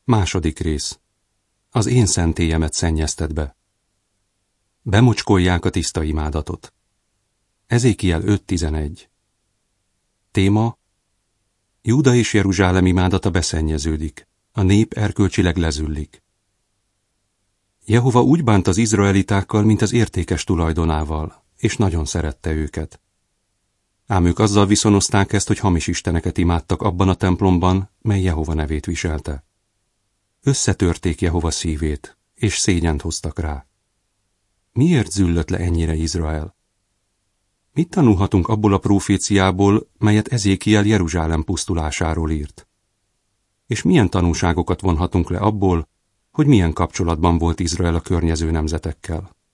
Második rész. Az én szentélyemet szennyezted be. Bemocskolják a tiszta imádatot. Ezékiel 5.11. Téma: Júda és Jeruzsálem imádata beszennyeződik, a nép erkölcsileg lezüllik. Jehova úgy bánt az izraelitákkal, mint az értékes tulajdonával, és nagyon szerette őket. Ám ők azzal viszonozták ezt, hogy hamis isteneket imádtak abban a templomban, mely Jehova nevét viselte. Összetörték Jehova szívét, és szégyent hoztak rá. Miért züllött le ennyire Izrael? Mit tanulhatunk abból a próféciából, melyet Ezékiel Jeruzsálem pusztulásáról írt? És milyen tanúságokat vonhatunk le abból, hogy milyen kapcsolatban volt Izrael a környező nemzetekkel?